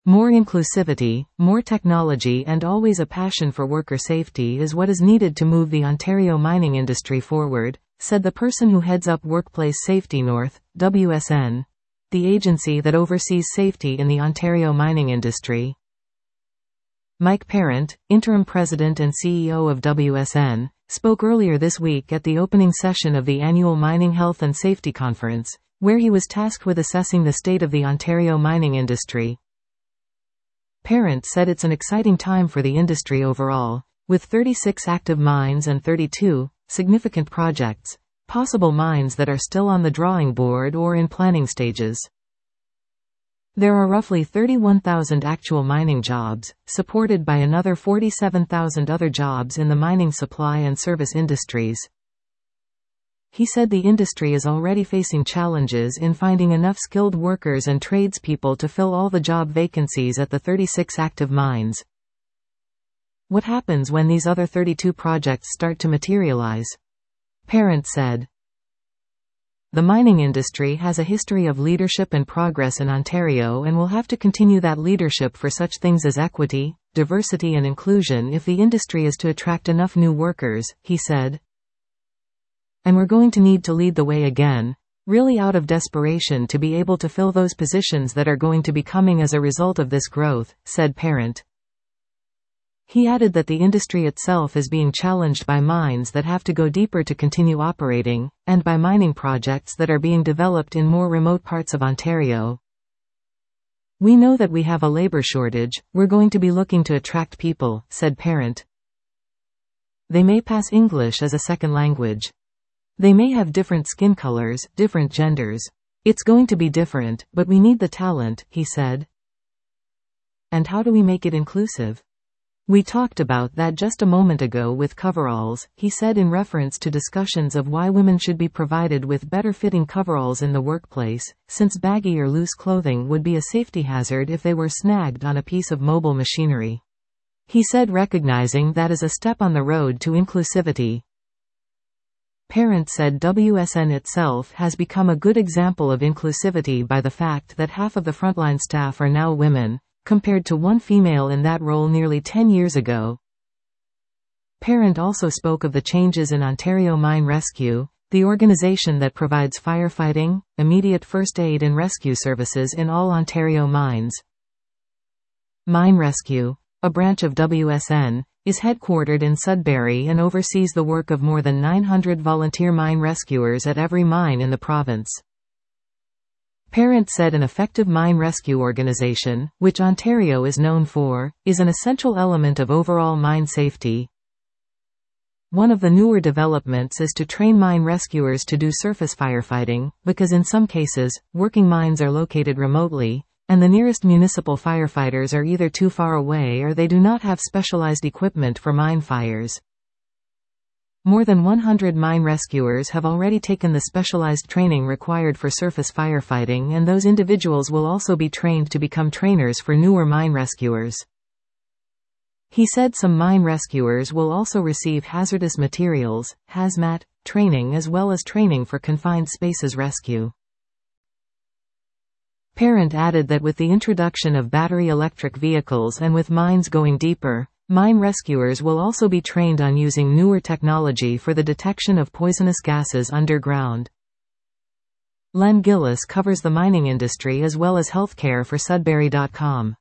More inclusivity, more technology and always a passion for worker safety is what is needed to move the Ontario mining industry forward, said the person who heads up Workplace Safety North, WSN, the agency that oversees safety in the Ontario mining industry. Mike Parent, interim president and CEO of WSN, spoke earlier this week at the opening session of the annual Mining Health and Safety Conference, where he was tasked with assessing the state of the Ontario mining industry. Parent said it's an exciting time for the industry overall, with 36 active mines and 32 significant projects, possible mines that are still on the drawing board or in planning stages. There are roughly 31,000 actual mining jobs, supported by another 47,000 other jobs in the mining supply and service industries. He said the industry is already facing challenges in finding enough skilled workers and tradespeople to fill all the job vacancies at the 36 active mines. What happens when these other 32 projects start to materialize? Parent said. The mining industry has a history of leadership and progress in Ontario and will have to continue that leadership for such things as equity, diversity and inclusion if the industry is to attract enough new workers, he said. And we're going to need to lead the way again, really out of desperation to be able to fill those positions that are going to be coming as a result of this growth, said Parent. He added that the industry itself is being challenged by mines that have to go deeper to continue operating, and by mining projects that are being developed in more remote parts of Ontario. We know that we have a labor shortage, we're going to be looking to attract people, said Parent. They may pass English as a second language. They may have different skin colors, different genders. It's going to be different, but we need the talent, he said. And how do we make it inclusive? We talked about that just a moment ago with coveralls, he said in reference to discussions of why women should be provided with better-fitting coveralls in the workplace, since baggy or loose clothing would be a safety hazard if they were snagged on a piece of mobile machinery. He said recognizing that is a step on the road to inclusivity. Parent said WSN itself has become a good example of inclusivity by the fact that half of the frontline staff are now women, compared to one female in that role nearly 10 years ago. Parent also spoke of the changes in Ontario Mine Rescue, the organization that provides firefighting, immediate first aid and rescue services in all Ontario mines. Mine Rescue, a branch of WSN, is headquartered in Sudbury and oversees the work of more than 900 volunteer mine rescuers at every mine in the province. Parent said an effective mine rescue organization, which Ontario is known for, is an essential element of overall mine safety. One of the newer developments is to train mine rescuers to do surface firefighting, because in some cases, working mines are located remotely, and the nearest municipal firefighters are either too far away or they do not have specialized equipment for mine fires. More than 100 mine rescuers have already taken the specialized training required for surface firefighting, and those individuals will also be trained to become trainers for newer mine rescuers. He said some mine rescuers will also receive hazardous materials, hazmat, training as well as training for confined spaces rescue. Parent added that with the introduction of battery electric vehicles and with mines going deeper, mine rescuers will also be trained on using newer technology for the detection of poisonous gases underground. Len Gillis covers the mining industry as well as healthcare for Sudbury.com.